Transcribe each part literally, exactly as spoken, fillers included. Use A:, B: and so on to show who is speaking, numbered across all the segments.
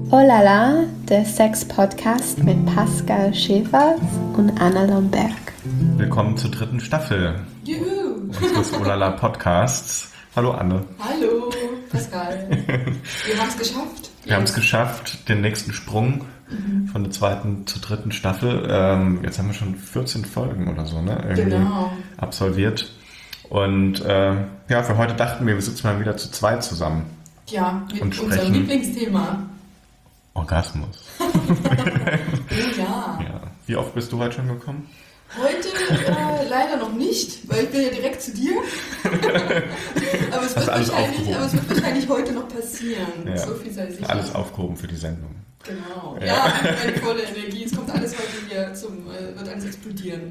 A: Olala, der Sex-Podcast mit Pascal Schäfer und Anna Lomberg.
B: Willkommen zur dritten Staffel
C: Juhu.
B: unseres Olala Podcasts. Hallo Anne.
C: Hallo Pascal. Wir haben es geschafft.
B: Wir haben es geschafft, den nächsten Sprung mhm. von der zweiten zur dritten Staffel. Ähm, jetzt haben wir schon vierzehn Folgen oder so, ne? Irgendwie
C: genau.
B: absolviert. Und äh, ja, für heute dachten wir, wir sitzen mal wieder zu zweit zusammen.
C: Ja, mit
B: und
C: unserem Lieblingsthema.
B: Orgasmus.
C: oh ja.
B: ja. Wie oft bist du heute schon gekommen?
C: Heute äh, leider noch nicht, weil ich bin ja direkt zu dir. aber, es wird
B: alles
C: wahrscheinlich, aber es wird wahrscheinlich heute noch passieren.
B: Ja.
C: So viel sei sicher.
B: Alles aufgehoben für die Sendung.
C: Genau.
B: Ja,
C: ja meine volle Energie. Es kommt alles heute hier zum, äh, wird alles explodieren.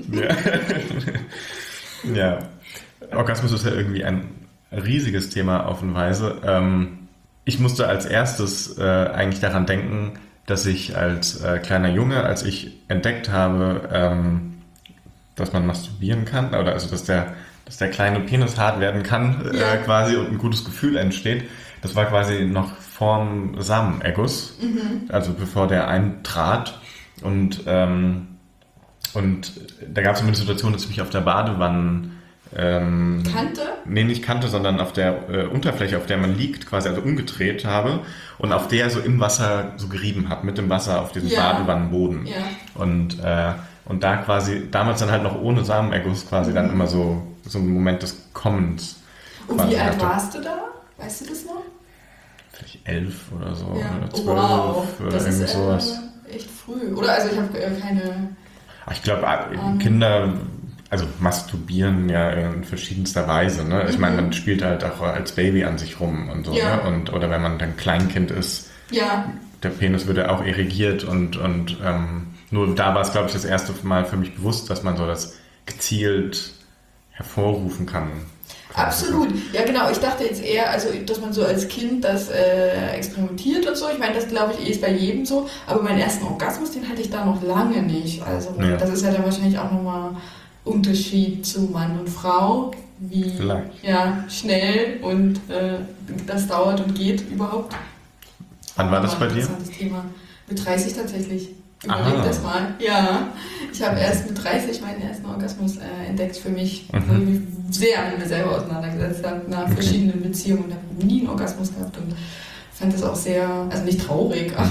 B: Ja. ja. Orgasmus ist ja irgendwie ein riesiges Thema auf eine Weise. Ähm, ich musste als erstes äh, eigentlich daran denken, dass ich als äh, kleiner Junge, als ich entdeckt habe, ähm, dass man masturbieren kann, oder also dass der, dass der kleine Penis hart werden kann äh,
C: ja.
B: quasi und ein gutes Gefühl entsteht. Das war quasi noch vorm Samenerguss, mhm. also bevor der eintrat. Und, ähm, und da gab es immer die Situation, dass ich mich auf der Badewanne Ähm,
C: Kante?
B: Nee, nicht Kante, sondern auf der äh, Unterfläche, auf der man liegt, quasi also umgedreht habe und auf der so im Wasser so gerieben habe, mit dem Wasser auf diesem ja. Badewannenboden.
C: Ja.
B: Und, äh, und da quasi, damals dann halt noch ohne Samenerguss quasi mhm. dann immer so, so ein Moment des Kommens.
C: Und wie alt warst du da? Weißt du das noch?
B: Vielleicht elf oder so,
C: ja.
B: oder zwölf,
C: wow.
B: oder
C: das
B: irgendwie
C: ist,
B: sowas.
C: Äh, echt früh. Oder also ich habe äh, keine...
B: Ich glaube, ähm, Kinder... Also masturbieren ja in verschiedenster Weise. Ne? Ich mhm. meine, man spielt halt auch als Baby an sich rum und so.
C: Ja.
B: Ne? Und, oder wenn man dann Kleinkind ist,
C: ja.
B: der Penis wird ja auch irrigiert. Und, und ähm, nur da war es, glaube ich, das erste Mal für mich bewusst, dass man so das gezielt hervorrufen kann.
C: Absolut. Ja, genau. Ich dachte jetzt eher, also dass man so als Kind das äh, experimentiert und so. Ich meine, das glaube ich eh ist bei jedem so. Aber meinen ersten Orgasmus, den hatte ich da noch lange nicht. Also ja. das ist ja dann wahrscheinlich auch nochmal Unterschied zu Mann und Frau, wie ja, schnell und äh, das dauert und geht überhaupt.
B: Wann war das bei dir?
C: Das Thema. Mit dreißig tatsächlich. Überleg das mal. Ja, ich habe erst mit dreißig meinen ersten Orgasmus äh, entdeckt für mich, mhm. wo ich mich sehr mit mir selber auseinandergesetzt habe, nach okay. verschiedenen Beziehungen und habe nie einen Orgasmus gehabt und fand das auch sehr, also nicht traurig, aber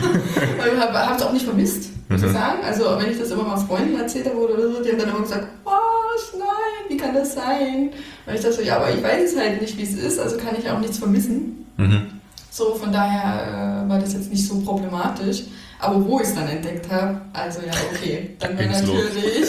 C: mhm. habe es auch nicht vermisst, muss mhm. ich sagen. Also wenn ich das immer mal Freunden erzählt habe oder so, die haben dann immer gesagt, was, nein, wie kann das sein? Und ich dachte so, ja, aber ich weiß es halt nicht, wie es ist, also kann ich auch nichts vermissen. Mhm. So, von daher äh, war das jetzt nicht so problematisch. Aber wo ich es dann entdeckt habe, also ja, okay, dann war natürlich,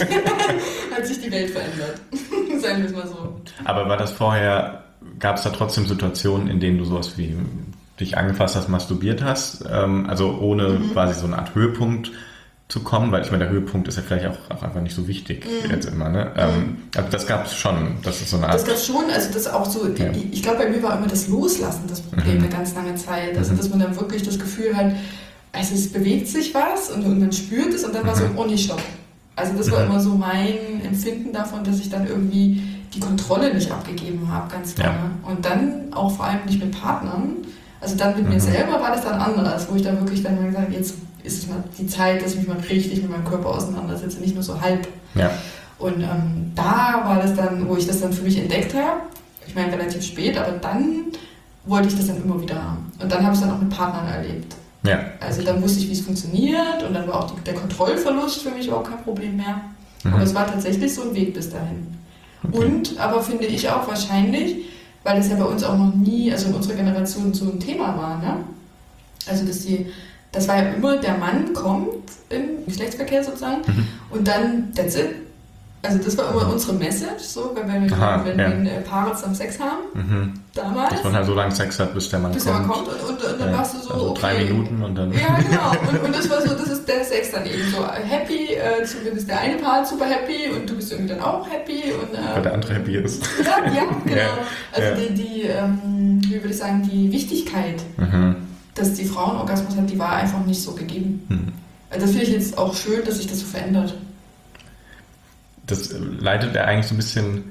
C: hat sich die Welt verändert. Sagen wir es mal so.
B: Aber war das vorher, gab es da trotzdem Situationen, in denen du sowas wie dich angefasst hast, masturbiert hast, ähm, also ohne mhm. quasi so eine Art Höhepunkt zu kommen, weil ich meine, der Höhepunkt ist ja vielleicht auch, auch einfach nicht so wichtig mhm. jetzt immer, ne? Mhm. Ähm, also das gab es schon, das ist so eine Art...
C: Das gab es schon, also das auch so, ja. ich, ich glaube, bei mir war immer das Loslassen das Problem mhm. eine ganz lange Zeit, also mhm. dass man dann wirklich das Gefühl hat, also es bewegt sich was und, und man spürt es und dann mhm. war so, oh nee, stopp. Also das war mhm. immer so mein Empfinden davon, dass ich dann irgendwie die Kontrolle nicht abgegeben habe, ganz lange. Ja. Und dann auch vor allem nicht mit Partnern. Also dann mit mhm. mir selber war das dann anders, wo ich dann wirklich dann mal gesagt habe, jetzt ist es mal die Zeit, dass ich mich mal richtig mit meinem Körper auseinandersetze, nicht nur so halb.
B: Ja.
C: Und ähm, da war das dann, wo ich das dann für mich entdeckt habe, ich meine relativ spät, aber dann wollte ich das dann immer wieder haben. Und dann habe ich es dann auch mit Partnern erlebt.
B: Ja.
C: Also dann wusste ich, wie es funktioniert und dann war auch die, der Kontrollverlust für mich überhaupt kein Problem mehr. Mhm. Aber es war tatsächlich so ein Weg bis dahin. Okay. Und, aber finde ich auch wahrscheinlich, weil das ja bei uns auch noch nie, also in unserer Generation so ein Thema war, ne? Also dass die, das war ja immer, der Mann kommt im Geschlechtsverkehr sozusagen mhm. und dann, that's it. Also das war immer unsere Message, so, wenn wir
B: Aha,
C: wenn,
B: ja.
C: wenn Paare zusammen Sex haben,
B: mhm.
C: damals.
B: Dass man halt so lange Sex hat, bis der Mann
C: bis
B: kommt.
C: Bis der Mann kommt und, und, und dann
B: ja.
C: warst du so,
B: also
C: okay.
B: drei Minuten und dann...
C: Ja, genau. Und, und das war so, das ist der Sex dann eben so happy, äh, zumindest der eine Part super happy und du bist irgendwie dann auch happy. Und, äh,
B: weil der andere happy ist.
C: Ja, ja, genau.
B: Ja.
C: Also
B: ja.
C: die, die ähm, wie würde ich sagen, die Wichtigkeit, mhm. dass die Frau einen Orgasmus hat, die war einfach nicht so gegeben. Mhm. Das finde ich jetzt auch schön, dass sich das so verändert.
B: Das leitet ja eigentlich so ein bisschen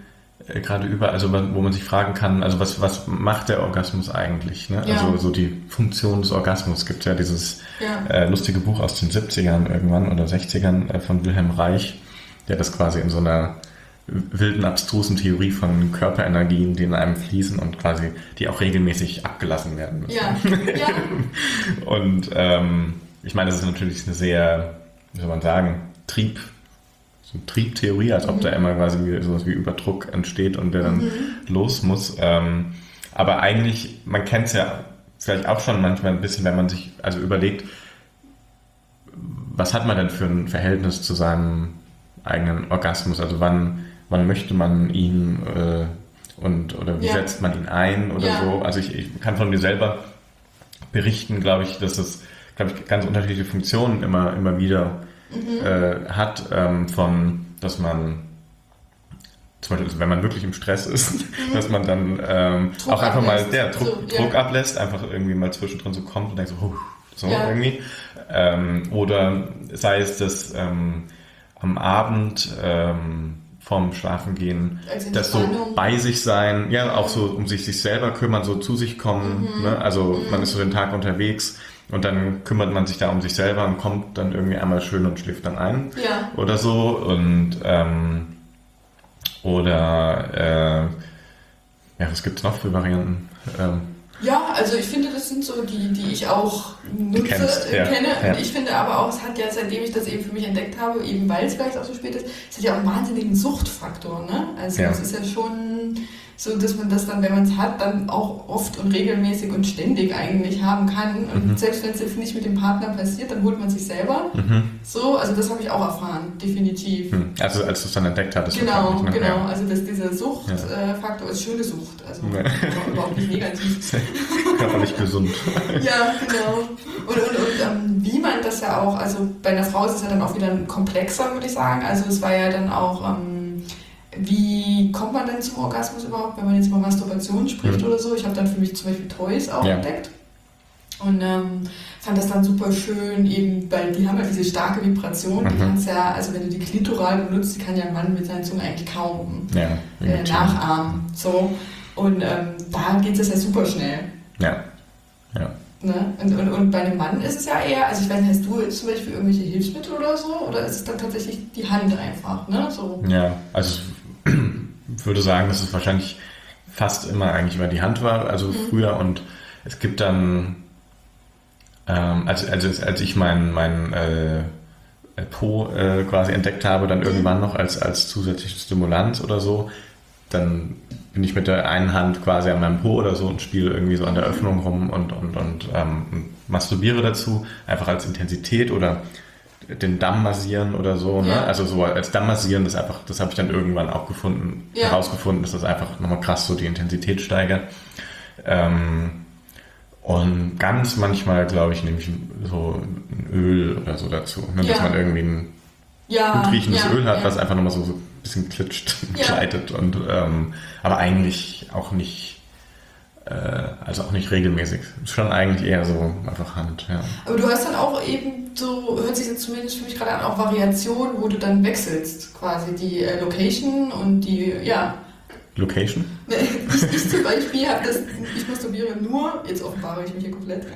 B: äh, gerade über, also wo man sich fragen kann, also was, was macht der Orgasmus eigentlich? Ne?
C: Ja.
B: Also so die Funktion des Orgasmus. Es gibt ja dieses
C: Ja.
B: äh, lustige Buch aus den siebzigern irgendwann oder sechzigern äh, von Wilhelm Reich, der das quasi in so einer wilden, abstrusen Theorie von Körperenergien, die in einem fließen und quasi, die auch regelmäßig abgelassen werden müssen.
C: Ja, ja.
B: Und ähm, ich meine, das ist natürlich eine sehr, wie soll man sagen, Trieb, so eine Triebtheorie, als ob mhm. da immer quasi sowas wie Überdruck entsteht und der dann mhm. los muss. Ähm, aber eigentlich, man kennt es ja vielleicht auch schon manchmal ein bisschen, wenn man sich also überlegt, was hat man denn für ein Verhältnis zu seinem eigenen Orgasmus? Also wann wann möchte man ihn äh, und oder wie ja. setzt man ihn ein oder ja. so. Also ich, ich kann von mir selber berichten, glaube ich, dass es, glaube ich, ganz unterschiedliche Funktionen immer, immer wieder mhm. äh, hat, ähm, von, dass man zum Beispiel, wenn man wirklich im Stress ist, mhm. dass man dann ähm, auch einfach ablässt. mal der Druck, so, Druck ja. ablässt, einfach irgendwie mal zwischendrin so kommt und denkt so, huh, so ja. irgendwie. Ähm, oder sei es, dass ähm, am Abend ähm, vorm Schlafengehen, also das so bei sich sein, ja, auch so um sich, sich selber kümmern, so zu sich kommen, mhm. ne? Also mhm. man ist so den Tag unterwegs und dann kümmert man sich da um sich selber und kommt dann irgendwie einmal schön und schläft dann ein
C: ja.
B: oder so und ähm, oder äh, ja, was gibt es noch für Varianten? Ähm,
C: Ja, also ich finde, das sind so die, die ich auch nutze,
B: kennst, ja,
C: kenne.
B: Ja.
C: Und ich finde aber auch, es hat ja, seitdem ich das eben für mich entdeckt habe, eben weil es vielleicht auch so spät ist, es hat ja auch einen wahnsinnigen Suchtfaktor. Ne? Also
B: ja.
C: es ist ja schon so, dass man das dann, wenn man es hat, dann auch oft und regelmäßig und ständig eigentlich haben kann. Und mhm. selbst wenn es jetzt nicht mit dem Partner passiert, dann holt man sich selber. Mhm. So, also das habe ich auch erfahren, definitiv.
B: Mhm. Also als du es dann entdeckt hattest.
C: Genau,
B: ne?
C: genau.
B: Ja.
C: Also dass dieser Suchtfaktor ja. ist schöne Sucht. Also ja. überhaupt nicht negativ.
B: Körperlich gesund.
C: Ja, genau. Und, und, und ähm, wie man das ja auch, also bei einer Frau ist es ja dann auch wieder komplexer, würde ich sagen. Also es war ja dann auch, ähm, wie kommt man denn zum Orgasmus überhaupt, wenn man jetzt über Masturbation spricht mhm. oder so. Ich habe dann für mich zum Beispiel Toys auch ja. entdeckt. Und ähm, fand das dann super schön, eben, weil die haben ja diese starke Vibration, mhm. die kannst ja, also wenn du die Klitoral benutzt, die kann ja ein Mann mit seinen Zunge eigentlich kaum
B: ja,
C: äh, nachahmen. So. Und ähm, da geht es ja super schnell.
B: Ja, ja.
C: Ne? Und, und, und bei einem Mann ist es ja eher, also ich weiß nicht, hast du jetzt zum Beispiel irgendwelche Hilfsmittel oder so? Oder ist es dann tatsächlich die Hand einfach? Ne? So.
B: Ja, also ich würde sagen, dass es wahrscheinlich fast immer eigentlich über die Hand war, also mhm. früher. Und es gibt dann, ähm, als, als, als ich meinen mein, äh, Po äh, quasi entdeckt habe, dann mhm. irgendwann noch als, als zusätzliche Stimulanz oder so, dann bin ich mit der einen Hand quasi an meinem Po oder so und spiele irgendwie so an der Öffnung rum und, und, und ähm, masturbiere dazu, einfach als Intensität oder den Damm massieren oder so. Ne?
C: Ja.
B: Also so als Damm massieren, das einfach, das habe ich dann irgendwann auch gefunden,
C: ja.
B: herausgefunden, dass das einfach nochmal krass so die Intensität steigert. Ähm, und ganz manchmal, glaube ich, nehme ich so ein Öl oder so dazu, ne? Dass ja. man irgendwie ein
C: ja.
B: gut riechendes
C: ja.
B: Öl hat,
C: ja.
B: was einfach nochmal so, so ein bisschen klitscht,
C: ja.
B: gleitet und ähm, aber eigentlich auch nicht äh, also auch nicht regelmäßig. Schon eigentlich eher so einfach Hand, ja.
C: Aber du hast dann auch eben so, hört sich jetzt zumindest für mich gerade an, auch Variationen, wo du dann wechselst, quasi die äh, Location und die, ja.
B: Location?
C: Ich, ich zum Beispiel habe das, ich masturbiere nur, jetzt offenbare ich mich hier komplett,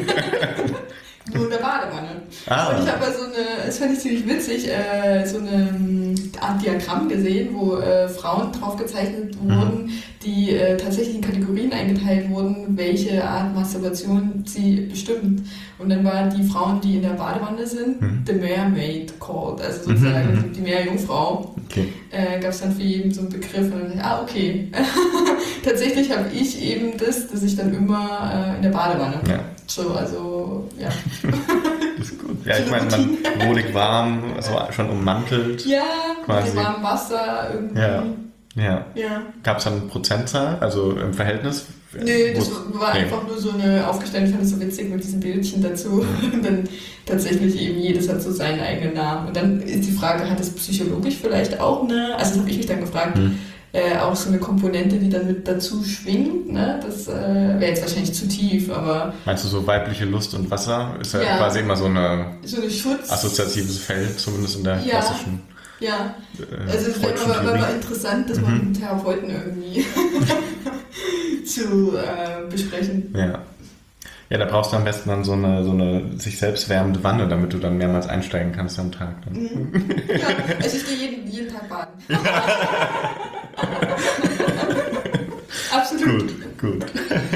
C: nur in der Badewanne. Ah. Und ich habe so eine, das fand ich ziemlich witzig, äh, so eine Art Diagramm gesehen, wo äh, Frauen drauf gezeichnet wurden, mhm. die äh, tatsächlich in Kategorien eingeteilt wurden, welche Art Masturbation sie bestimmen. Und dann waren die Frauen, die in der Badewanne sind, mhm. the Mermaid called, also sozusagen mhm. die Meerjungfrau. Okay. Äh, gab es dann für jeden so einen Begriff und dann dachte ich, ah, okay. Tatsächlich habe ich eben das, dass ich dann immer äh, in der Badewanne.
B: Ja.
C: So, also, ja.
B: Das ist gut. Ja, ich meine, man wohlig warm, also schon ummantelt.
C: Ja,
B: quasi.
C: Mit warmem Wasser irgendwie.
B: Ja. Ja.
C: ja.
B: Gab es dann eine Prozentzahl, also im Verhältnis?
C: Nee, das war nee. einfach nur so eine aufgestellte, ich fand das so witzig mit diesen Bildchen dazu. Und dann tatsächlich eben jedes hat so seinen eigenen Namen. Und dann ist die Frage, hat das psychologisch vielleicht auch eine, also das habe ich mich dann gefragt, hm. äh, auch so eine Komponente, die dann mit dazu schwingt, ne? Das äh, wäre jetzt wahrscheinlich zu tief, aber...
B: Meinst du so weibliche Lust und Wasser? Ist ja,
C: ja
B: quasi immer so eine,
C: so eine Schutz...
B: assoziatives Feld, zumindest in der
C: ja.
B: klassischen...
C: Ja,
B: äh,
C: also es wäre aber, aber interessant, das mal mit einem Therapeuten irgendwie zu äh, besprechen.
B: Ja. Ja, da brauchst du am besten dann so eine, so eine sich selbst wärmende Wanne, damit du dann mehrmals einsteigen kannst am Tag. Dann.
C: Mhm. Ja, also ich gehe jeden, jeden Tag baden. Absolut.
B: Gut, gut.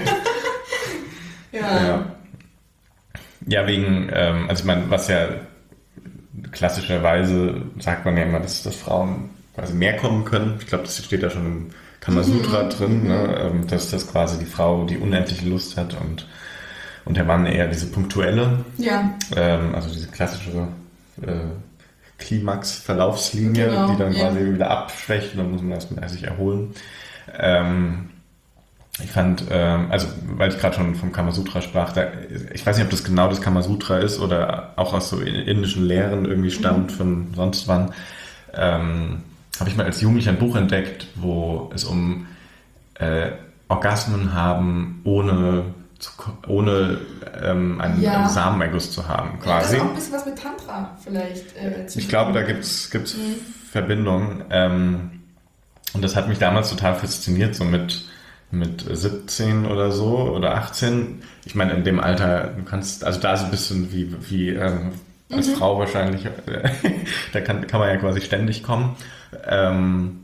C: Ja.
B: Ja, ja wegen, ähm, also ich meine, was ja klassischerweise sagt man ja immer, dass, dass Frauen quasi mehr kommen können. Ich glaube, das steht da schon im Kamasutra mhm. drin, ne? ähm, dass das quasi die Frau die unendliche Lust hat und Und der Mann eher diese punktuelle,
C: ja.
B: ähm, also diese klassische äh, Klimax-Verlaufslinie,
C: genau,
B: die dann
C: ja.
B: quasi wieder abschwächt und dann muss man erstmal sich erholen. Ähm, ich fand, ähm, also weil ich gerade schon vom Kamasutra sprach, da, ich weiß nicht, ob das genau das Kamasutra ist oder auch aus so indischen Lehren irgendwie stammt mhm. von sonst wann, ähm, habe ich mal als Jugendlicher ein Buch entdeckt, wo es um äh, Orgasmen haben ohne Zu, ohne ähm, einen,
C: ja.
B: einen Samenerguss zu haben, quasi.
C: Ja, das ist auch ein bisschen was mit Tantra vielleicht. Äh,
B: ich glaube, da gibt es mhm. Verbindungen. Ähm, und das hat mich damals total fasziniert, so mit, mit siebzehn oder so oder achtzehn. Ich meine, in dem Alter, du kannst, also da so ein bisschen wie, wie ähm, als mhm. Frau wahrscheinlich, da kann, kann man ja quasi ständig kommen. Ähm,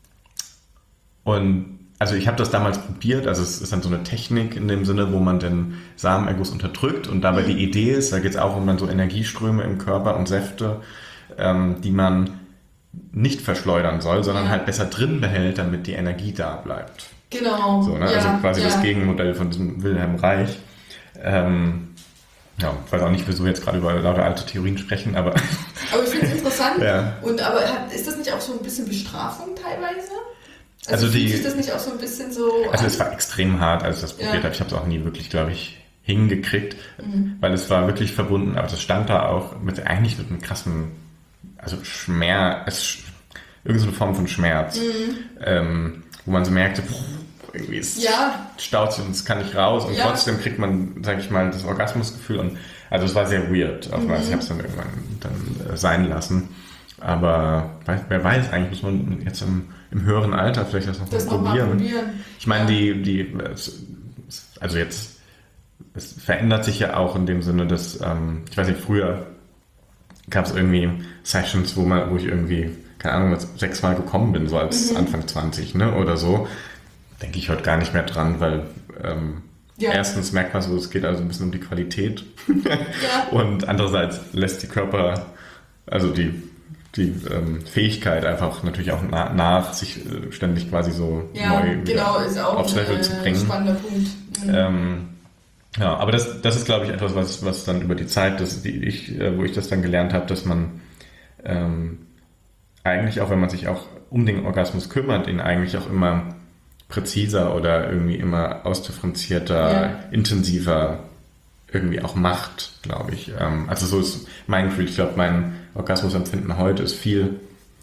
B: und Also ich habe das damals probiert, also es ist dann so eine Technik in dem Sinne, wo man den Samenerguss unterdrückt und dabei die Idee ist, da geht es auch um dann so Energieströme im Körper und Säfte, ähm, die man nicht verschleudern soll, sondern halt besser drin behält, damit die Energie da bleibt.
C: Genau.
B: So, ne?
C: ja,
B: also quasi
C: ja.
B: das Gegenmodell von diesem Wilhelm Reich. Ähm, ja, ich weiß auch nicht, wieso wir jetzt gerade über lauter alte Theorien sprechen, aber...
C: Aber ich finde es interessant.
B: ja.
C: Und aber hat, ist das nicht auch so ein bisschen Bestrafung teilweise?
B: Also,
C: also
B: die,
C: fühlt sich das nicht auch so ein bisschen so
B: Also
C: an?
B: es war extrem hart, als ich das probiert
C: ja.
B: habe. Ich habe es auch nie wirklich, glaube ich, hingekriegt,
C: mhm.
B: weil es war wirklich verbunden, aber das stand da auch mit eigentlich mit einem krassen, also Schmerz, irgendeine Form von Schmerz, mhm. ähm, wo man so merkte, pff, irgendwie es
C: ja.
B: staut sich und es kann nicht raus und
C: ja.
B: trotzdem kriegt man, sage ich mal, das Orgasmusgefühl und also es war sehr weird. Auch mhm. Ich habe es dann irgendwann dann äh, sein lassen. Aber wer weiß, eigentlich muss man jetzt im, im höheren Alter vielleicht das noch
C: das
B: mal
C: noch
B: probieren.
C: Mal probieren.
B: Ich meine, die, die, also jetzt, es verändert sich ja auch in dem Sinne, dass, ähm, ich weiß nicht, früher gab es irgendwie Sessions, wo man, wo ich irgendwie, keine Ahnung, sechsmal gekommen bin, so als mhm. Anfang zwanzig, ne, oder so. Denke ich heute gar nicht mehr dran, weil ähm, ja. erstens merkt man so, es geht also ein bisschen um die Qualität. ja. Und andererseits lässt die Körper, also die die ähm, Fähigkeit einfach natürlich auch na- nach, sich äh, ständig quasi so
C: ja,
B: neu
C: genau, ist auch
B: aufs Level
C: ein,
B: zu bringen.
C: Spannender Punkt. Mhm.
B: Ähm, ja, aber das, das ist, glaube ich, etwas, was, was dann über die Zeit, das, die ich, äh, wo ich das dann gelernt habe, dass man ähm, eigentlich auch, wenn man sich auch um den Orgasmus kümmert, ihn eigentlich auch immer präziser oder irgendwie immer ausdifferenzierter, ja. intensiver irgendwie auch macht, glaube ich. Ähm, also so ist mein Gefühl. Ich glaube, mein Orgasmusempfinden heute ist viel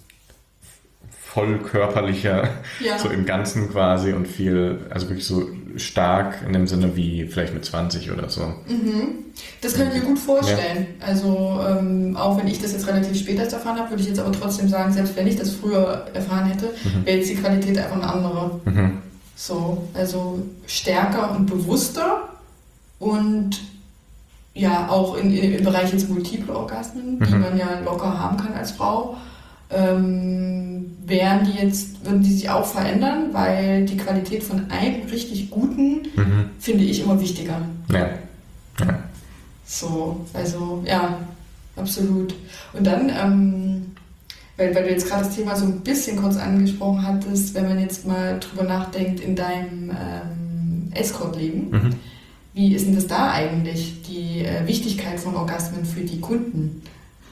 B: voll körperlicher, ja. so im Ganzen quasi und viel, also wirklich so stark in dem Sinne wie vielleicht mit zwanzig oder so.
C: Mhm. Das kann ich mir gut vorstellen. Ja. Also ähm, auch wenn ich das jetzt relativ spät erst erfahren habe, würde ich jetzt aber trotzdem sagen, selbst wenn ich das früher erfahren hätte, mhm. wäre jetzt die Qualität einfach eine andere.
B: Mhm.
C: So, also stärker und bewusster und ja, auch in, in, im Bereich jetzt multiple Orgasmen, mhm. die man ja locker haben kann als Frau, ähm, werden die jetzt, würden die sich auch verändern, weil die Qualität von einem richtig guten mhm. finde ich immer wichtiger.
B: Ja. ja.
C: So, also ja, absolut. Und dann, ähm, weil, weil du jetzt gerade das Thema so ein bisschen kurz angesprochen hattest, wenn man jetzt mal drüber nachdenkt in deinem ähm, Escort-Leben, mhm. wie ist denn das da eigentlich, die äh, Wichtigkeit von Orgasmen für die Kunden?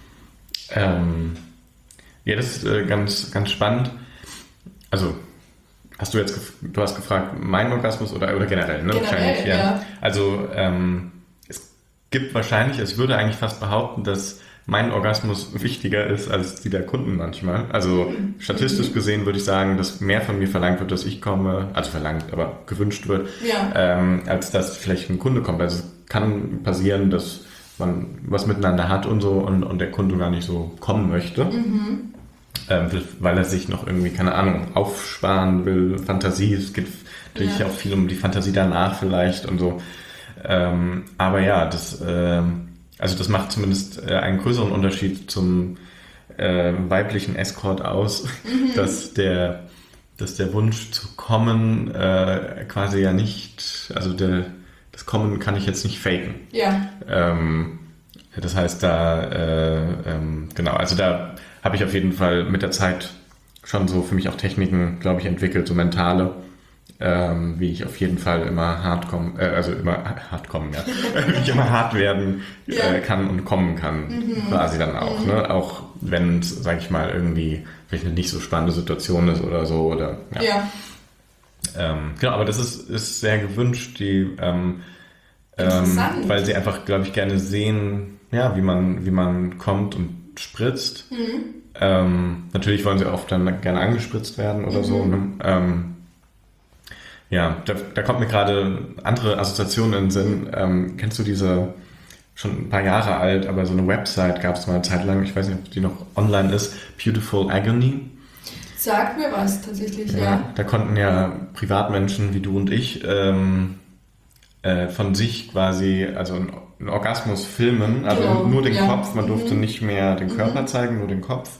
B: Ähm, ja, das ist äh, ganz, ganz spannend. Also, hast du jetzt, gef- du hast gefragt, mein Orgasmus oder, oder generell, ne?
C: Generell,
B: wahrscheinlich, ja.
C: ja.
B: Also, ähm, es gibt wahrscheinlich, also ich würde eigentlich fast behaupten, dass mein Orgasmus wichtiger ist als die der Kunden manchmal. Also mhm. statistisch gesehen würde ich sagen, dass mehr von mir verlangt wird, dass ich komme, also verlangt, aber gewünscht wird,
C: ja.
B: ähm, als dass vielleicht ein Kunde kommt. Also es kann passieren, dass man was miteinander hat und so und, und der Kunde gar nicht so kommen möchte.
C: Mhm.
B: ähm, weil er sich noch irgendwie, keine Ahnung, aufsparen will, Fantasie, es geht natürlich
C: Ja.
B: auch viel um die Fantasie danach vielleicht und so. Ähm, aber ja, das, äh, also das macht zumindest äh, einen größeren Unterschied zum äh, weiblichen Escort aus,
C: Mhm.
B: dass der, dass der Wunsch zu kommen äh, quasi ja nicht, also der, das Kommen kann ich jetzt nicht faken.
C: Ja.
B: Ähm, das heißt, da, äh, ähm, genau, also da habe ich auf jeden Fall mit der Zeit schon so für mich auch Techniken, glaube ich, entwickelt, so mentale, ähm, wie ich auf jeden Fall immer hart kommen, äh, also immer hart kommen, ja, wie ich immer hart werden äh,
C: Ja.
B: kann und kommen kann,
C: Mhm.
B: quasi dann auch,
C: Mhm.
B: ne, auch wenn es, sage ich mal, irgendwie vielleicht eine nicht so spannende Situation ist oder so, oder, ja.
C: Ja.
B: Ähm, genau, aber das ist, ist sehr gewünscht, die, ähm, ähm,
C: Interessant.
B: weil sie einfach, glaube ich, gerne sehen, ja, wie man, wie man kommt und spritzt.
C: Mhm.
B: Ähm, natürlich wollen sie oft dann gerne angespritzt werden oder
C: Mhm.
B: so. Ne? Ähm, ja, da, da kommt mir gerade andere Assoziationen in den Sinn. Ähm, kennst du diese, schon ein paar Jahre alt, aber so eine Website gab es mal eine Zeit lang, ich weiß nicht, ob die noch online ist, Beautiful Agony.
C: Sagt mir was tatsächlich, ja.
B: Ja, da konnten ja Privatmenschen wie du und ich ähm, äh, von sich quasi, also einen, einen Orgasmus filmen, also
C: Genau,
B: nur den
C: ja.
B: Kopf, man durfte
C: Mhm.
B: nicht mehr den Körper
C: Mhm.
B: zeigen, nur den Kopf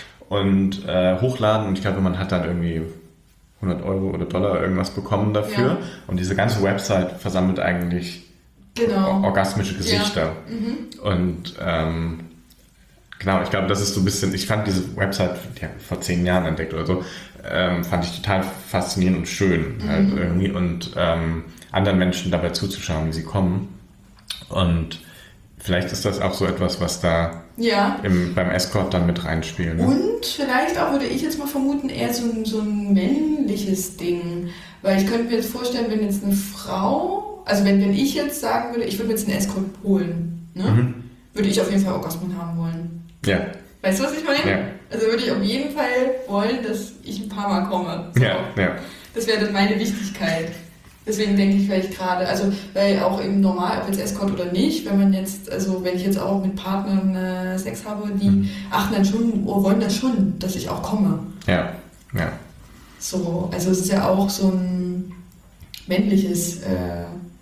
B: und äh, hochladen und ich glaube, man hat dann irgendwie hundert Euro oder Dollar irgendwas bekommen dafür
C: Ja.
B: und diese ganze Website versammelt eigentlich
C: Genau.
B: orgasmische Gesichter
C: Ja. Mhm.
B: und ähm, genau, ich glaube, das ist so ein bisschen, ich fand diese Website, die habe ich vor zehn Jahren entdeckt oder so, ähm, fand ich total faszinierend und schön
C: Mhm.
B: halt irgendwie und ähm, anderen Menschen dabei zuzuschauen, wie sie kommen. Und vielleicht ist das auch so etwas, was da
C: Ja.
B: im, beim Escort dann mit reinspielt. Ne?
C: Und vielleicht auch, würde ich jetzt mal vermuten, eher so ein, so ein männliches Ding. Weil ich könnte mir jetzt vorstellen, wenn jetzt eine Frau, also wenn, wenn ich jetzt sagen würde, ich würde mir jetzt einen Escort holen, ne?
B: Mhm.
C: würde ich auf jeden Fall Orgasmen haben wollen.
B: Ja,
C: Weißt du, was ich meine?
B: ja,
C: Also würde ich auf jeden Fall wollen, dass ich ein paar Mal komme. So.
B: ja, ja.
C: Das wäre dann meine Wichtigkeit. Deswegen denke ich vielleicht gerade, also weil auch eben normal, ob jetzt Escort oder nicht, wenn man jetzt, also wenn ich jetzt auch mit Partnern äh, Sex habe, die
B: Mhm.
C: achten dann schon, oh, wollen das schon, dass ich auch komme.
B: Ja, ja.
C: So, also es ist ja auch so ein männliches äh,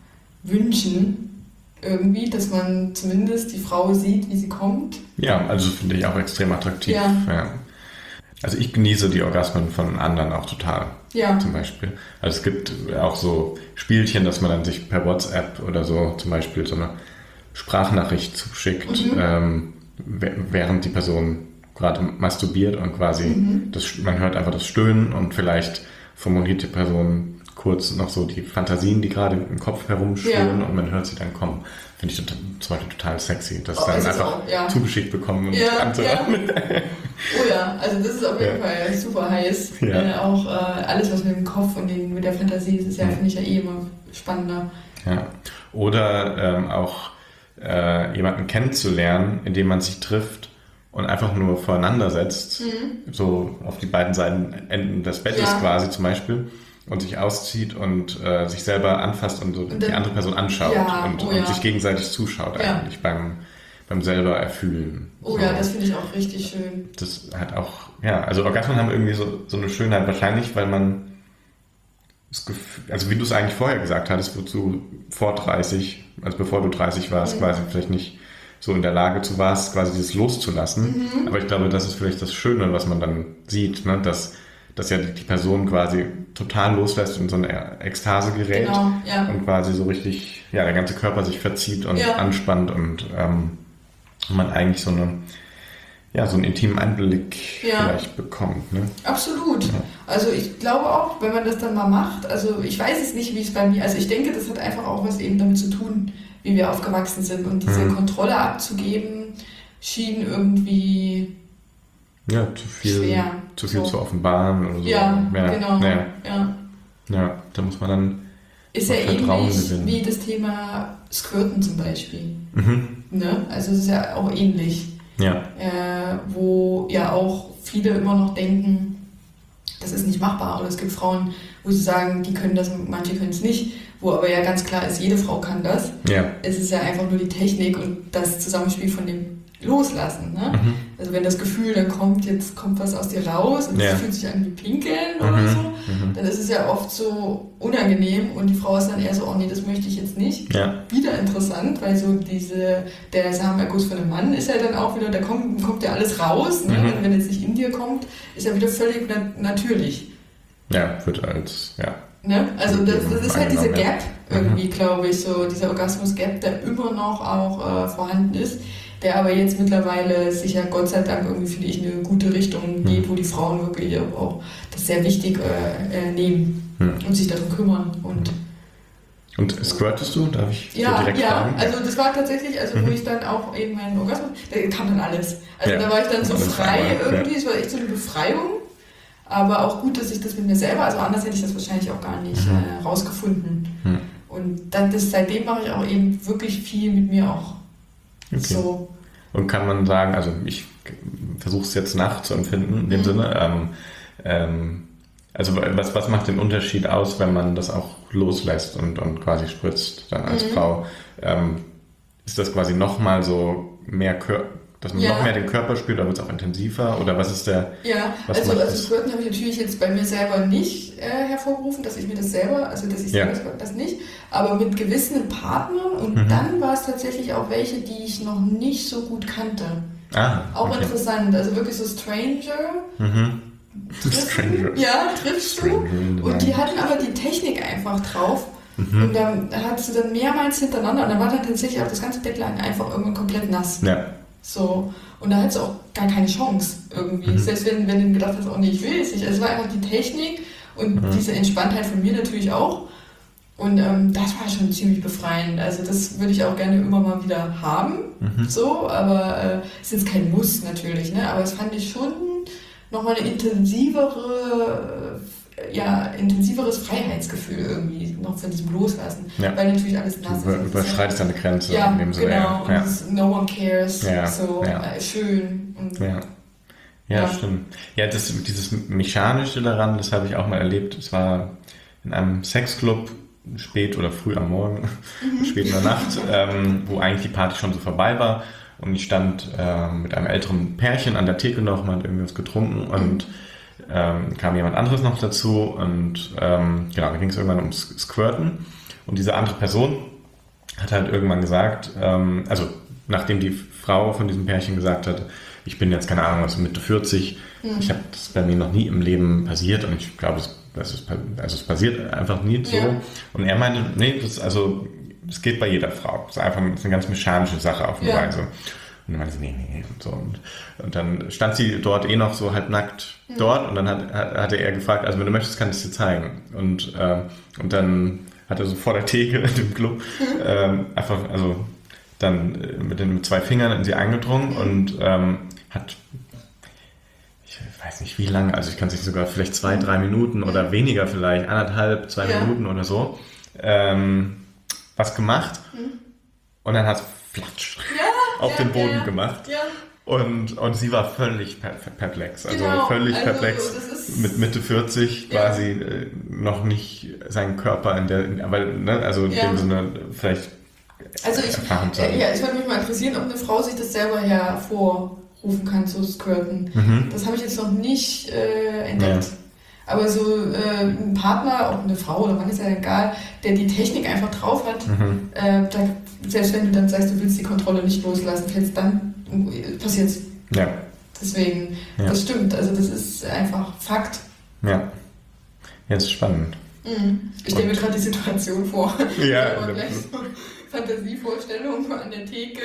C: Wünschen irgendwie, dass man zumindest die Frau sieht, wie sie kommt.
B: Ja, also finde ich auch extrem attraktiv.
C: Ja.
B: Ja. Also ich genieße die Orgasmen von anderen auch total.
C: Ja.
B: Zum Beispiel. Also es gibt auch so Spielchen, dass man dann sich per WhatsApp oder so zum Beispiel so eine Sprachnachricht zuschickt,
C: Mhm.
B: ähm, während die Person gerade masturbiert und quasi
C: Mhm.
B: das, man hört einfach das Stöhnen und vielleicht formuliert die Person kurz noch so die Fantasien, die gerade im Kopf herumschwirren
C: Ja.
B: und man hört sie dann kommen. Finde ich total, zum Beispiel total sexy, das
C: Oh,
B: dann
C: ist es
B: einfach
C: auch, ja.
B: zugeschickt bekommen und
C: Ja,
B: anzuhören.
C: Oh ja, also das ist auf jeden
B: Ja.
C: Fall super heiß.
B: Ja.
C: Äh, auch äh, alles, was mit dem Kopf und den, mit der Fantasie ist, ist ja,
B: Mhm.
C: finde ich ja eh immer spannender.
B: Ja. Oder ähm, auch äh, jemanden kennenzulernen, indem man sich trifft und einfach nur voreinander setzt,
C: Mhm.
B: so auf die beiden Seiten Enden des Bettes
C: Ja.
B: quasi zum Beispiel, und sich auszieht und äh, sich selber anfasst und so
C: Und dann-
B: die andere Person anschaut
C: Ja,
B: und,
C: oh
B: und
C: ja.
B: sich gegenseitig zuschaut
C: Ja.
B: eigentlich beim, beim selber erfühlen.
C: Oh
B: so.
C: ja, das finde ich auch richtig schön.
B: Das hat auch, ja, also Orgasmen haben irgendwie so, so eine Schönheit, wahrscheinlich, weil man das Gefühl, also wie du es eigentlich vorher gesagt hattest, wozu vor dreißig, also bevor du dreißig warst,
C: Mhm.
B: quasi vielleicht nicht so in der Lage zu warst, quasi dieses loszulassen.
C: Mhm.
B: Aber ich glaube, das ist vielleicht das Schöne, was man dann sieht, ne? dass, dass ja die Person quasi total loslässt und in so eine Ekstase gerät
C: Genau, ja.
B: und quasi so richtig, ja, der ganze Körper sich verzieht und
C: Ja.
B: anspannt und ähm, man eigentlich so eine, ja, so einen intimen Einblick
C: Ja.
B: vielleicht bekommt. Ne?
C: Absolut.
B: Ja.
C: Also ich glaube auch, wenn man das dann mal macht, also ich weiß es nicht, wie es bei mir, also ich denke, das hat einfach auch was eben damit zu tun, wie wir aufgewachsen sind und diese
B: Mhm.
C: Kontrolle abzugeben, schien irgendwie
B: Ja, zu viel,
C: schwer.
B: zu, viel
C: So.
B: zu offenbaren oder so.
C: Ja, genau.
B: Ja,
C: Ja.
B: ja, da muss man dann.
C: Ist ja
B: Auch Vertrauen
C: ähnlich
B: gewinnen.
C: wie das Thema Squirten zum Beispiel.
B: Mhm,
C: Ne? Also es ist ja auch ähnlich,
B: ja,
C: äh, wo ja auch viele immer noch denken, das ist nicht machbar. Oder es gibt Frauen, wo sie sagen, die können das, manche können es nicht. Wo aber ja ganz klar ist, jede Frau kann das.
B: ja,
C: Es ist ja einfach nur die Technik und das Zusammenspiel von den loslassen. Ne?
B: Mhm.
C: Also wenn das Gefühl dann kommt, jetzt kommt was aus dir raus und es
B: Ja.
C: fühlt sich an wie Pinkeln
B: Mhm.
C: oder so,
B: Mhm.
C: dann ist es ja oft so unangenehm und die Frau ist dann eher so, oh nee, das möchte ich jetzt nicht.
B: Ja.
C: Wieder interessant, weil so diese, der Samenerguss von einem Mann ist ja dann auch wieder, da kommt, kommt ja alles raus. Ne?
B: Mhm.
C: Und wenn jetzt nicht in dir kommt, ist ja wieder völlig nat- natürlich.
B: Ja, wird als, ja.
C: Ne? Also das, das ist halt diese
B: Angenommen, ja.
C: Gap irgendwie, glaube ich, so dieser Orgasmus-Gap, der immer noch auch äh, vorhanden ist, der aber jetzt mittlerweile sich ja Gott sei Dank irgendwie, finde ich, in eine gute Richtung geht, wo die Frauen wirklich auch das sehr wichtig äh, äh, nehmen
B: Hm.
C: und sich darum kümmern. Und
B: Und squirtest du? Darf ich
C: ja,
B: so direkt
C: ja,
B: fragen?
C: also das war tatsächlich, also wo ich dann auch eben meinen Orgasmus, da kam dann alles. Also
B: Ja.
C: da war ich dann so
B: Alles
C: frei
B: einmal,
C: irgendwie, es war echt so eine Befreiung. Aber auch gut, dass ich das mit mir selber, also anders hätte ich das wahrscheinlich auch gar nicht
B: Mhm.
C: äh, rausgefunden.
B: Hm.
C: Und dann, das, seitdem mache ich auch eben wirklich viel mit mir auch.
B: Okay.
C: So.
B: Und kann man sagen, also ich versuche es jetzt nachzuempfinden in dem
C: Mhm.
B: Sinne, ähm, ähm, also was, was macht den Unterschied aus, wenn man das auch loslässt und, und quasi spritzt dann als
C: Mhm.
B: Frau? Ähm, ist das quasi nochmal so mehr Körper, dass man
C: Ja.
B: noch mehr den Körper spürt, oder wird es auch intensiver? Oder was ist der...
C: Ja,
B: Was
C: also,
B: macht
C: also
B: das?
C: Squirten habe ich natürlich jetzt bei mir selber nicht äh, hervorgerufen, dass ich mir das selber, also dass ich
B: Ja.
C: selber squirten, das nicht, aber mit gewissen Partnern und
B: Mhm.
C: dann war es tatsächlich auch welche, die ich noch nicht so gut kannte.
B: Ah,
C: Auch
B: okay.
C: interessant, also wirklich so Stranger.
B: Mhm.
C: Triffst du?
B: Stranger.
C: Ja, triffst du.
B: Stranger.
C: Und die hatten aber die Technik einfach drauf.
B: Mhm.
C: Und dann hat sie dann mehrmals hintereinander und dann war dann tatsächlich auch das ganze Bett lang einfach irgendwann komplett nass.
B: Ja.
C: So. Und da hattest du auch gar keine Chance irgendwie.
B: Mhm.
C: Selbst wenn, wenn du gedacht hast, oh nee, ich will es nicht. Also es war einfach die Technik und
B: Mhm.
C: diese Entspanntheit von mir natürlich auch. Und ähm, das war schon ziemlich befreiend. Also das würde ich auch gerne immer mal wieder haben.
B: Mhm.
C: So, aber äh, es ist jetzt kein Muss natürlich, ne? Aber es fand ich schon nochmal eine intensivere, äh, ja, intensiveres Freiheitsgefühl irgendwie noch von diesem Loslassen.
B: Ja.
C: Weil natürlich alles nass
B: Du über,
C: ist.
B: überschreitest deine Grenze
C: Ja,
B: in dem Sinne.
C: genau. Und
B: Ja.
C: es ist no one cares.
B: Ja,
C: So
B: ja.
C: äh, schön. Und
B: Ja. Ja,
C: Ja.
B: stimmt. Ja, das, dieses Mechanische daran, das habe ich auch mal erlebt. Es war in einem Sexclub, spät oder früh am Morgen, spät in der Nacht, ähm, wo eigentlich die Party schon so vorbei war. Und ich stand äh, mit einem älteren Pärchen an der Theke noch, man hat irgendwie was getrunken und ähm, kam jemand anderes noch dazu. Und ähm, genau, da ging es irgendwann ums Squirten. Und diese andere Person hat halt irgendwann gesagt, ähm, also nachdem die Frau von diesem Pärchen gesagt hat, ich bin jetzt, keine Ahnung, was Mitte vierzig,
C: Mhm.
B: ich habe das bei mir noch nie im Leben passiert und ich glaube, es, das ist, also es passiert einfach nie so.
C: Ja.
B: Und er meinte, nee, das, also, es geht bei jeder Frau. Es ist einfach das ist eine ganz mechanische Sache auf eine
C: Ja.
B: Weise. Und dann meinte sie, nee, nee, und so. Und, und dann stand sie dort eh noch so halb nackt dort und dann hat, hat, hatte er gefragt, also wenn du möchtest, kann ich es dir zeigen. Und, ähm, und dann hat er so vor der Theke in dem Club ähm, einfach, also dann äh, mit den mit zwei Fingern in sie eingedrungen und ähm, hat, ich weiß nicht wie lange, also ich kann es nicht sogar vielleicht zwei, drei Minuten oder weniger vielleicht, anderthalb, zwei
C: Ja.
B: Minuten oder so, ähm, was gemacht und dann hat es flatsch
C: ja,
B: auf
C: ja,
B: den Boden
C: ja, ja.
B: gemacht.
C: Ja,
B: und, und sie war völlig per, perplex, also
C: Genau,
B: völlig
C: also
B: perplex,
C: das ist-
B: mit Mitte vierzig
C: Ja.
B: quasi äh, noch nicht seinen Körper in der, in, aber, ne, also in
C: Ja.
B: dem Sinne vielleicht
C: also ich,
B: erfahren zu haben.
C: äh, ja, ich würde mich mal interessieren, ob eine Frau sich das selber hervorrufen kann zu squirten.
B: Mhm.
C: Das habe ich jetzt noch nicht äh, entdeckt.
B: Ja.
C: Aber so äh, ein Partner, ob eine Frau oder Mann, ist ja egal, der die Technik einfach drauf hat,
B: Mhm.
C: äh, da, selbst wenn du dann sagst, du willst die Kontrolle nicht loslassen, fällst dann, passiert's.
B: Ja,
C: Deswegen,
B: Ja.
C: das stimmt, also das ist einfach Fakt.
B: ja. Jetzt ist spannend.
C: Mhm. Ich stelle mir gerade die Situation vor.
B: Ja,
C: Aber gleich so Fantasievorstellung an der Theke.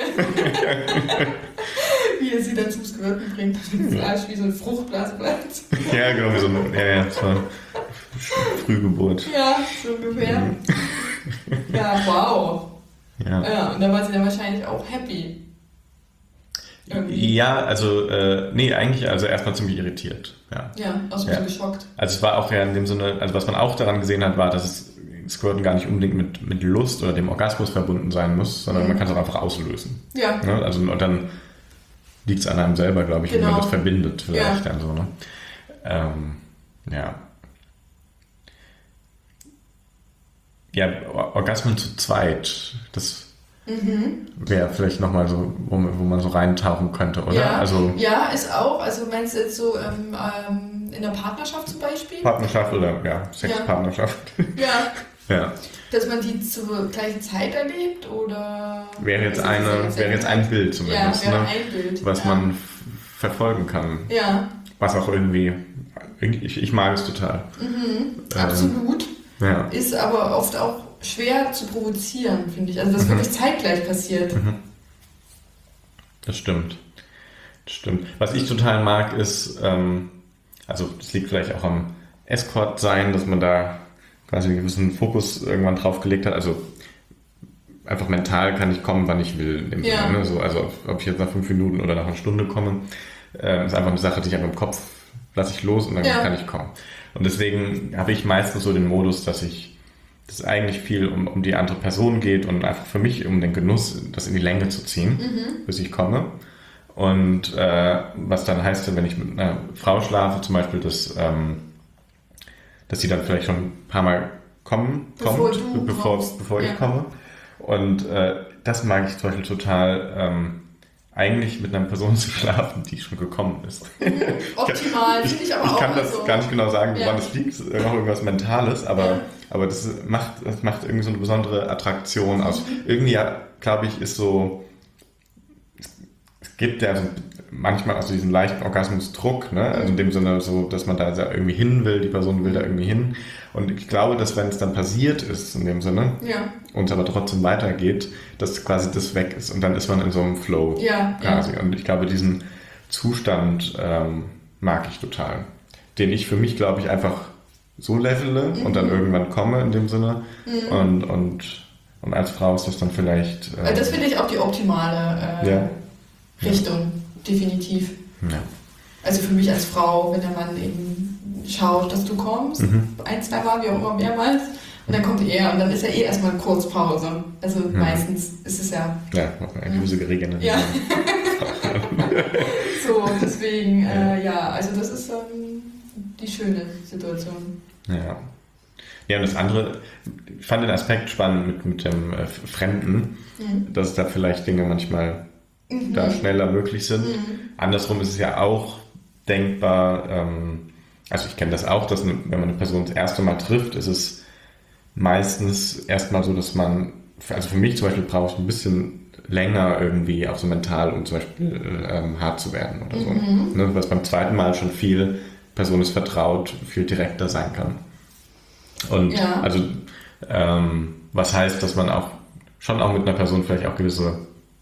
C: Wie er sie dann zum Squirten bringt, damit das Arsch wie so eine Fruchtblase bleibt.
B: ja, genau, wie so eine, ja, ja, das war Frühgeburt.
C: Ja, so ungefähr. Ja, wow.
B: Ja.
C: Ja, und da war sie dann wahrscheinlich auch happy. Irgendwie.
B: Ja, also, äh, nee, eigentlich, also erstmal ziemlich irritiert, ja.
C: Ja, auch so ein
B: Ja.
C: bisschen geschockt.
B: Also es war auch ja in dem Sinne, also was man auch daran gesehen hat, war, dass es Squirten gar nicht unbedingt mit, mit Lust oder dem Orgasmus verbunden sein muss, sondern
C: Mhm.
B: man kann es auch einfach auslösen.
C: Ja,
B: Ne? Also und dann liegt es an einem selber, glaube ich, wie man
C: Genau.
B: das verbindet vielleicht
C: Ja.
B: dann so. Ne? Ähm, ja. Ja, Or- Orgasmen zu zweit, das
C: Mhm.
B: Wäre vielleicht nochmal so, wo, wo man so reintauchen könnte, oder?
C: Ja,
B: also
C: ja, ist auch. Also meinst du jetzt so ähm, ähm, in der Partnerschaft zum Beispiel?
B: Partnerschaft oder ja, Sexpartnerschaft.
C: Ja.
B: Ja.
C: Dass man die zur gleichen Zeit erlebt oder?
B: Wäre jetzt,
C: also
B: eine,
C: jetzt
B: wäre jetzt ein Bild zumindest,
C: ja, wäre
B: ne?
C: ein Bild,
B: was
C: ja.
B: man f- verfolgen kann.
C: Ja.
B: Was auch irgendwie, ich, ich mag es total.
C: Mhm.
B: Ähm,
C: Absolut.
B: Ja.
C: Ist aber oft auch schwer zu provozieren, finde ich. Also dass
B: Mhm.
C: wirklich zeitgleich passiert.
B: Mhm. Das stimmt. Das stimmt. Was ich total mag, ist, ähm, also das liegt vielleicht auch am Escort-Sein, dass man da quasi einen gewissen Fokus irgendwann drauf gelegt hat. Also einfach mental kann ich kommen, wann ich will. In dem
C: Ja.
B: Sinne, ne? So, also ob ich jetzt nach fünf Minuten oder nach einer Stunde komme, äh, ist einfach eine Sache, die ich einfach im Kopf lasse ich los und dann
C: Ja.
B: kann ich kommen. Und deswegen habe ich meistens so den Modus, dass ich dass es eigentlich viel um, um die andere Person geht und einfach für mich um den Genuss, das in die Länge zu ziehen,
C: Mhm.
B: bis ich komme. Und äh, was dann heißt, wenn ich mit einer Frau schlafe, zum Beispiel, dass, ähm, dass sie dann vielleicht schon ein paar Mal kommen,
C: Bevor
B: kommt,
C: du
B: bevor,
C: kommst.
B: bevor ich
C: Ja.
B: komme. Und äh, das mag ich zum Beispiel total, ähm, eigentlich mit einer Person zu schlafen, die schon gekommen ist.
C: Optimal, finde ich aber
B: ich
C: auch.
B: kann das
C: also,
B: gar nicht genau sagen, woran
C: Ja.
B: es liegt. Es ist auch irgendwas Mentales, aber,
C: Ja.
B: aber das macht, das macht irgendwie so eine besondere Attraktion aus.
C: Mhm.
B: Irgendwie, ja, glaube ich, ist so, es gibt ja so manchmal auch so diesen leichten Orgasmusdruck, ne? Also in dem Sinne so, dass man da irgendwie hin will, die Person will da irgendwie hin. Und ich glaube, dass wenn es dann passiert ist, in dem Sinne,
C: Ja,
B: und es aber trotzdem weitergeht, dass quasi das weg ist und dann ist man in so einem Flow
C: ja,
B: quasi.
C: ja.
B: Und ich glaube, diesen Zustand ähm, mag ich total. Den ich für mich, glaube ich, einfach so levele
C: Mhm.
B: und dann irgendwann komme in dem Sinne.
C: Mhm.
B: Und, und, und als Frau ist das dann vielleicht... ähm,
C: Also das finde ich auch die optimale äh,
B: Ja.
C: Richtung, definitiv.
B: ja.
C: Also für mich als Frau, wenn der Mann eben schaut, dass du kommst,
B: Mhm.
C: ein, zwei Mal, wie auch immer, mehrmals, und dann kommt er und dann ist ja eh erstmal kurz Pause. Also
B: Mhm.
C: meistens ist es ja
B: Ja, eine gewisse Regeneration.
C: Ja. so, deswegen, äh, ja, also das ist ähm, die schöne Situation.
B: Ja. Ja, und das andere, ich fand den Aspekt spannend mit, mit dem äh, Fremden,
C: Mhm.
B: dass da vielleicht Dinge manchmal
C: Mhm.
B: da schneller möglich sind.
C: Mhm.
B: Andersrum ist es ja auch denkbar, ähm, also ich kenne das auch, dass eine, wenn man eine Person das erste Mal trifft, ist es meistens erstmal so, dass man, also für mich zum Beispiel brauche ich ein bisschen länger irgendwie auch so mental, um zum Beispiel ähm, hart zu werden oder so.
C: Mhm.
B: Ne, was beim zweiten Mal schon viel, Person ist vertraut, viel direkter sein kann. Und
C: Ja.
B: also ähm, was heißt, dass man auch schon auch mit einer Person vielleicht auch gewisse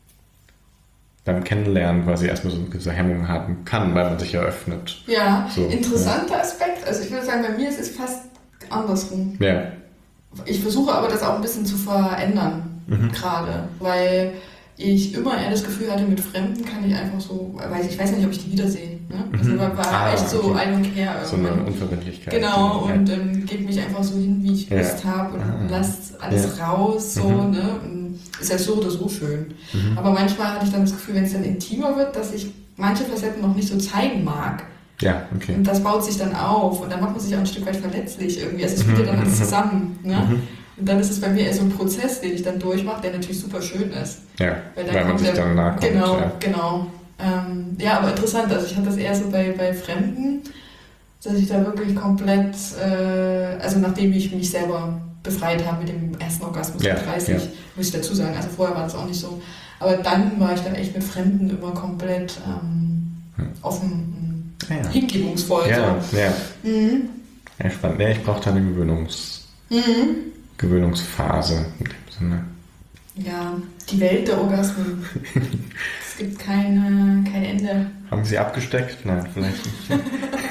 B: beim Kennenlernen quasi erstmal so gewisse Hemmungen haben kann, weil man sich ja öffnet.
C: Ja,
B: So,
C: interessanter Aspekt. Also ich würde sagen, bei mir ist es fast andersrum.
B: Ja.
C: Ich versuche aber das auch ein bisschen zu verändern,
B: Mhm.
C: gerade, weil ich immer eher das Gefühl hatte, mit Fremden kann ich einfach so, weil ich weiß ja nicht, ob ich die wiedersehe. Ne? Also
B: Mhm.
C: war, war
B: Ah,
C: echt so
B: okay.
C: ein und her
B: So eine
C: irgendwann.
B: Unverbindlichkeit.
C: Genau,
B: Ja.
C: und ähm, gebe mich einfach so hin, wie ich
B: Ja.
C: Lust habe und
B: Ah.
C: lasst alles raus, so,
B: Mhm.
C: ne? Und ist ja so oder so schön.
B: Mhm.
C: Aber manchmal hatte ich dann das Gefühl, wenn es dann intimer wird, dass ich manche Facetten noch nicht so zeigen mag.
B: Ja, okay.
C: Und das baut sich dann auf und dann macht man sich auch ein Stück weit verletzlich irgendwie. Also es spielt ja dann alles zusammen, ne?
B: Mhm.
C: Und dann ist es bei mir eher so ein Prozess, den ich dann durchmache, der natürlich super schön ist.
B: Ja,
C: Weil,
B: weil,
C: dann
B: man
C: kommt
B: sich
C: der-
B: dann nahe kommt.
C: Genau,
B: Ja.
C: genau. Ähm, ja, aber interessant. Also ich hatte das eher so bei, bei Fremden, dass ich da wirklich komplett, äh, also nachdem ich mich selber befreit habe mit dem ersten Orgasmus
B: Ja,
C: mit dreißig,
B: ja.
C: muss ich dazu sagen. Also vorher war das auch nicht so. Aber dann war ich dann echt mit Fremden immer komplett ähm,
B: Hm.
C: offen,
B: Ja, ja.
C: hingebungsvoll.
B: Ja,
C: So.
B: ja.
C: Mhm.
B: Ja, spannend. Ja, ich brauche da eine Gewöhnungs
C: Mhm.
B: Gewöhnungsphase. In dem Sinne.
C: Ja, die Welt der Orgasmen. Es gibt keine, kein Ende.
B: Haben Sie abgesteckt? Nein, vielleicht nicht.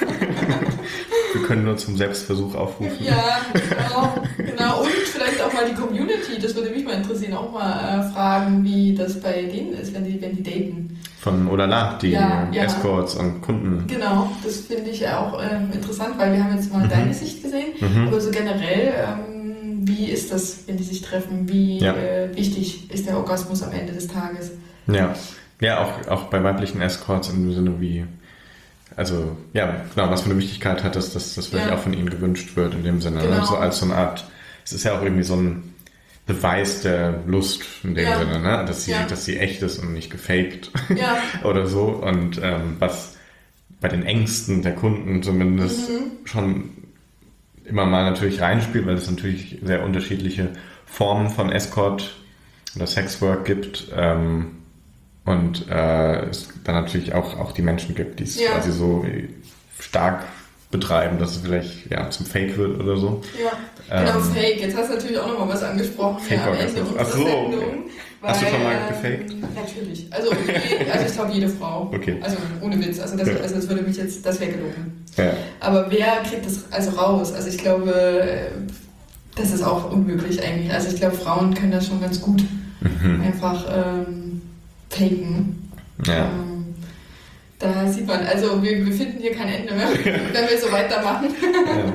B: Wir können nur zum Selbstversuch aufrufen.
C: Ja, genau, genau. Und vielleicht auch mal die Community, das würde mich mal interessieren, auch mal äh, fragen, wie das bei denen ist, wenn die, wenn die daten.
B: Von Olala, die
C: Ja, ja.
B: Escorts und Kunden.
C: Genau, das finde ich ja auch ähm, interessant, weil wir haben jetzt mal
B: Mhm.
C: deine Sicht gesehen,
B: Mhm.
C: aber so generell, ähm, wie ist das, wenn die sich treffen? Wie
B: Ja.
C: äh, wichtig ist der Orgasmus am Ende des Tages?
B: Ja, ja auch, auch bei weiblichen Escorts im Sinne wie, also ja, genau, was für eine Wichtigkeit hat das, dass das wirklich
C: Ja.
B: auch von ihnen gewünscht wird in dem Sinne.
C: Genau.
B: Ne? So als so eine Art, es ist ja auch irgendwie so ein, Beweis der Lust in dem
C: Ja.
B: Sinne, ne? dass, sie,
C: Ja.
B: dass sie echt ist und nicht gefaked
C: Ja.
B: oder so. Und ähm, was bei den Ängsten der Kunden zumindest
C: Mhm.
B: schon immer mal natürlich reinspielt, weil es natürlich sehr unterschiedliche Formen von Escort oder Sexwork gibt. Ähm, und äh, es dann natürlich auch, auch die Menschen gibt, die es
C: Ja.
B: quasi so stark betreiben, dass es vielleicht ja, zum Fake wird oder so.
C: Ja, genau,
B: Ähm,
C: Fake. Jetzt hast du natürlich auch nochmal was angesprochen
B: Fake
C: hier am Ende
B: Orgasmus.
C: unserer
B: Ach so, okay.
C: Sendung.
B: Hast du
C: weil,
B: schon mal
C: ähm,
B: gefaked?
C: Natürlich. Also, je- also ich glaube, jede Frau.
B: Okay.
C: Also ohne Witz. Also das,
B: Ja.
C: also das würde mich jetzt, das wäre gelogen.
B: Ja.
C: Aber wer kriegt das also raus? Also ich glaube, äh, das ist auch unmöglich eigentlich. Also ich glaube, Frauen können das schon ganz gut
B: Mhm.
C: einfach ähm, faken.
B: Ja.
C: Ähm, da sieht man, also wir, wir finden hier kein Ende mehr, wenn wir so weitermachen.
B: Ja.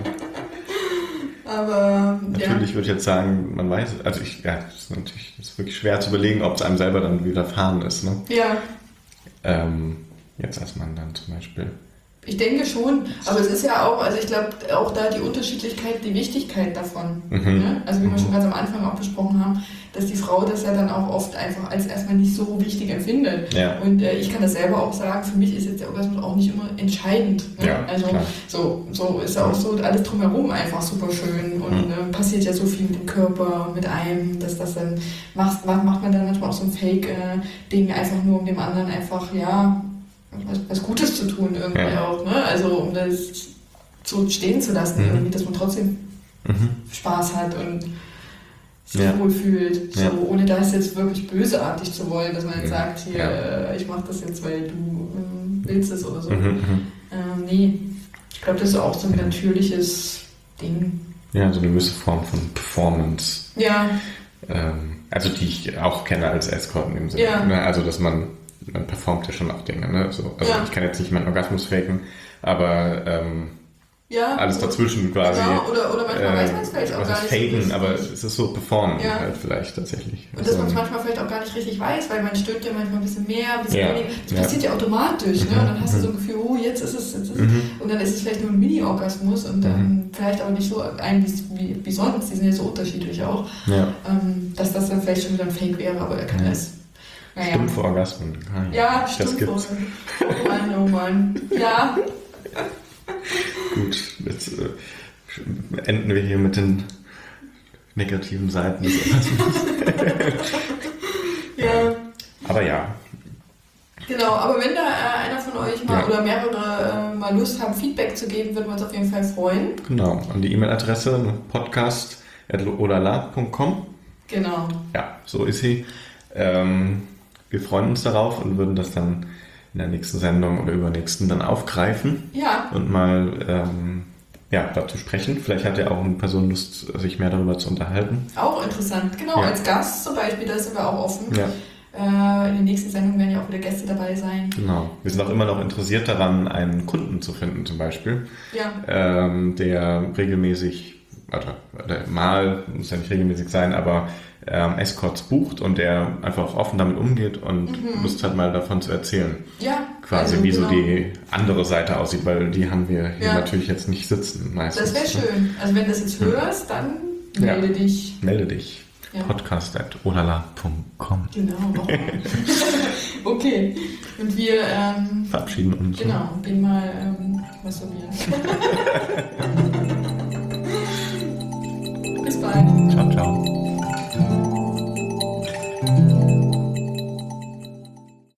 C: Aber
B: Natürlich
C: ja.
B: würde ich jetzt sagen, man weiß es. Also ich, ja, das ist natürlich das ist wirklich schwer zu überlegen, ob es einem selber dann widerfahren ist. Ne?
C: Ja,
B: Ähm, jetzt als Mann dann zum Beispiel.
C: ich denke schon. Aber es ist ja auch, also ich glaube auch da die Unterschiedlichkeit, die Wichtigkeit davon.
B: Mhm.
C: Ne? Also wie wir
B: Mhm.
C: schon ganz am Anfang auch besprochen haben, dass die Frau das ja dann auch oft einfach als erstmal nicht so wichtig empfindet.
B: Ja.
C: Und äh, ich kann das selber auch sagen, für mich ist jetzt der Orgasmus auch nicht immer entscheidend. Ne?
B: Ja,
C: also
B: klar.
C: so, so ist ja auch so alles drumherum einfach super schön und
B: Mhm.
C: äh, passiert ja so viel mit dem Körper, mit einem, dass das dann macht, macht macht man dann manchmal auch so ein Fake-Ding einfach nur, um dem anderen einfach, ja, was, was Gutes zu tun irgendwie
B: Ja.
C: auch. Ne? Also um das so stehen zu lassen,
B: Mhm.
C: irgendwie, dass man trotzdem
B: Mhm.
C: Spaß hat und sich
B: Ja.
C: wohl fühlt, so,
B: Ja.
C: ohne das jetzt wirklich bösartig zu wollen, dass man jetzt
B: Mhm.
C: sagt, hier,
B: Ja.
C: äh, ich mache das jetzt, weil du ähm, willst es oder so.
B: Mhm. Mhm.
C: Ähm, nee, ich glaube, das ist auch so ein natürliches Ding.
B: Ja, so eine gewisse Form von Performance.
C: Ja,
B: Ähm, also die ich auch kenne als Escort in dem Sinne.
C: Ja.
B: Ne? Also dass man, man performt ja schon auch Dinge. Ne? So, also
C: Ja.
B: ich kann jetzt nicht meinen Orgasmus faken, aber ähm,
C: ja.
B: alles
C: oder-
B: dazwischen quasi.
C: Genau, oder, oder manchmal weiß man es vielleicht auch
B: was
C: gar
B: ist
C: nicht.
B: faken,
C: richtig.
B: aber es ist so performen
C: Ja.
B: halt vielleicht tatsächlich.
C: Und dass man es
B: Also,
C: manchmal vielleicht auch gar nicht richtig weiß, weil man stöhnt ja manchmal ein bisschen mehr, ein bisschen
B: Ja.
C: weniger. Das
B: Ja.
C: passiert ja automatisch. Ne?
B: Mhm.
C: Und dann hast du
B: Mhm.
C: so ein Gefühl, oh, jetzt ist es, jetzt ist es.
B: Mhm.
C: Und dann ist es vielleicht nur ein Mini-Orgasmus und dann vielleicht aber nicht so ein wie, wie, wie sonst. Die sind ja so unterschiedlich auch.
B: ja.
C: Ähm, dass das dann vielleicht schon wieder ein Fake wäre, aber er kann
B: Ja.
C: es. Naja.
B: Stumpfe Orgasmen. Ah,
C: Ja,
B: das
C: stimmt.
B: gibt's.
C: Oh Mann, oh Mann. Ja,
B: Gut, jetzt äh, enden wir hier mit den negativen Seiten des Orgasmus.
C: ja.
B: Aber ja,
C: Genau, aber wenn da äh, einer von euch mal
B: Ja.
C: oder mehrere äh, mal Lust haben, Feedback zu geben, würden wir uns auf jeden Fall freuen.
B: genau. An die E-Mail-Adresse podcast at olala punkt com.
C: Genau.
B: Ja, so ist sie. Ähm, wir freuen uns darauf und würden das dann in der nächsten Sendung oder übernächsten dann aufgreifen
C: Ja,
B: und mal ähm, ja, dazu sprechen. Vielleicht hat ja auch eine Person Lust, sich mehr darüber zu unterhalten.
C: auch interessant. Genau,
B: Ja.
C: als Gast zum Beispiel, da sind wir auch offen.
B: Ja,
C: Äh, in den nächsten Sendungen werden ja auch wieder Gäste dabei sein.
B: genau. Wir sind auch immer noch interessiert daran, einen Kunden zu finden zum Beispiel,
C: Ja,
B: ähm, der regelmäßig, oder, oder mal, muss ja nicht regelmäßig sein, aber ähm, Escorts bucht und der einfach auch offen damit umgeht und
C: Mhm.
B: Lust hat, mal davon zu erzählen.
C: ja.
B: Quasi
C: also
B: wie
C: genau.
B: so die andere Seite aussieht, weil die haben wir hier
C: Ja.
B: natürlich jetzt nicht sitzen meistens.
C: Das wäre
B: ne?
C: schön. Also wenn du das jetzt hörst, dann
B: Ja.
C: melde dich.
B: Melde dich.
C: Ja.
B: podcast at olala punkt com.
C: Genau, nochmal. Okay. Und wir ähm,
B: Verabschieden uns.
C: genau, gehen mal ähm, masturbieren. Bis bald.
B: Ciao, ciao.